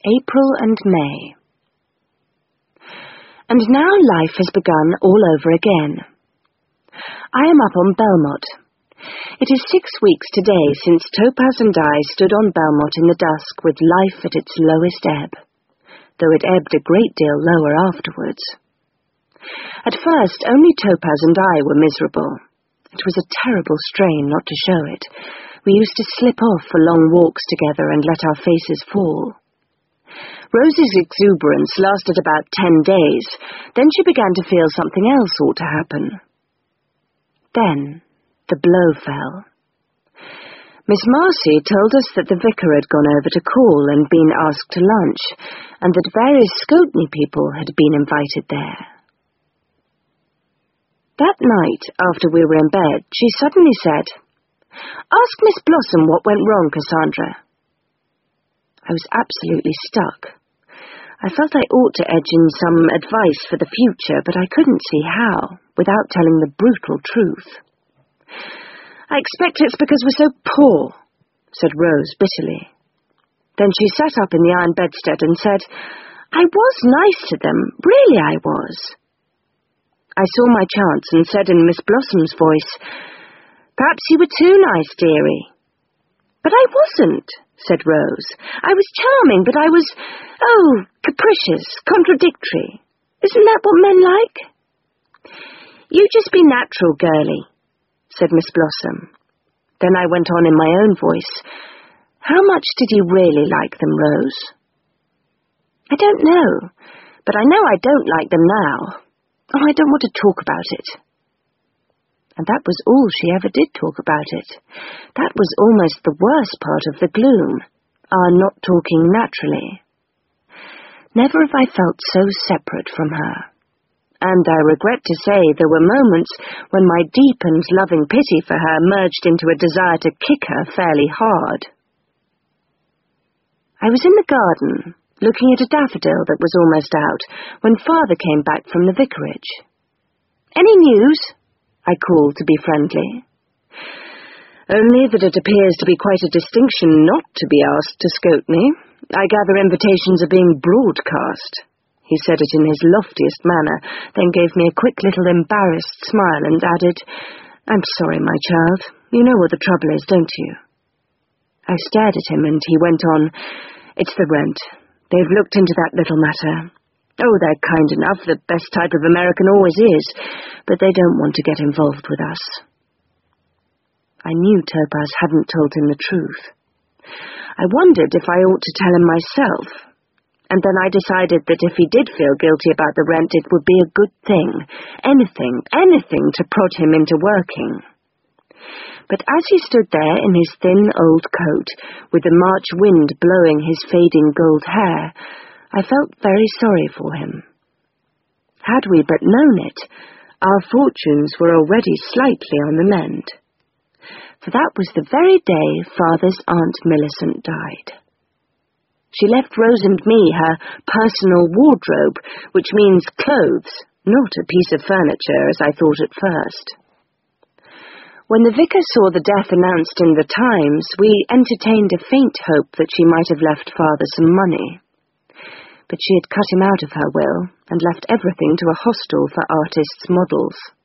April and May. And now life has begun all over again. I am up on Belmont. It is 6 weeks today since Topaz and I stood on Belmont in the dusk with life at its lowest ebb, though it ebbed a great deal lower afterwards. At first, only Topaz and I were miserable. It was a terrible strain not to show it. We used to slip off for long walks together and let our faces fall. Rose's exuberance lasted about 10 days. Then she began to feel something else ought to happen. Then the blow fell. Miss Marcy told us that the vicar had gone over to call and been asked to lunch, and that various Scoteney people had been invited there. That night, after we were in bed, she suddenly said, "Ask Miss Blossom what went wrong, Cassandra." I was absolutely stuck. I felt I ought to edge in some advice for the future, but I couldn't see how, without telling the brutal truth. "I expect it's because we're so poor," said Rose bitterly. Then she sat up in the iron bedstead and said, "I was nice to them, really I was." I saw my chance and said in Miss Blossom's voice, "Perhaps you were too nice, dearie." "But I wasn't," said Rose. "I was charming, but I was, capricious, contradictory. Isn't that what men like?" "You just be natural, girlie," said Miss Blossom. Then I went on in my own voice, "How much did you really like them, Rose?" "I don't know, but I know I don't like them now. Oh, I don't want to talk about it." And that was all she ever did talk about it. That was almost the worst part of the gloom, our not talking naturally. Never have I felt so separate from her. And I regret to say there were moments when my deep and loving pity for her merged into a desire to kick her fairly hard. I was in the garden, looking at a daffodil that was almost out, when Father came back from the vicarage. "Any news?" I called to be friendly. "Only that it appears to be quite a distinction not to be asked to Scoteney. I gather invitations are being broadcast." He said it in his loftiest manner, then gave me a quick little embarrassed smile and added, "I'm sorry, my child. You know what the trouble is, don't you?" I stared at him and he went on, "It's the rent. They've looked into that little matter. Oh, they're kind enough, the best type of American always is, but they don't want to get involved with us." I knew Topaz hadn't told him the truth. I wondered if I ought to tell him myself, and then I decided that if he did feel guilty about the rent, it would be a good thing, anything to prod him into working. But as he stood there in his thin old coat, with the March wind blowing his fading gold hair, I felt very sorry for him. Had we but known it, our fortunes were already slightly on the mend. For that was the very day Father's Aunt Millicent died. She left Rose and me her personal wardrobe, which means clothes, not a piece of furniture, as I thought at first. When the vicar saw the death announced in the Times, we entertained a faint hope that she might have left Father some money. But she had cut him out of her will and left everything to a hostel for artists' models.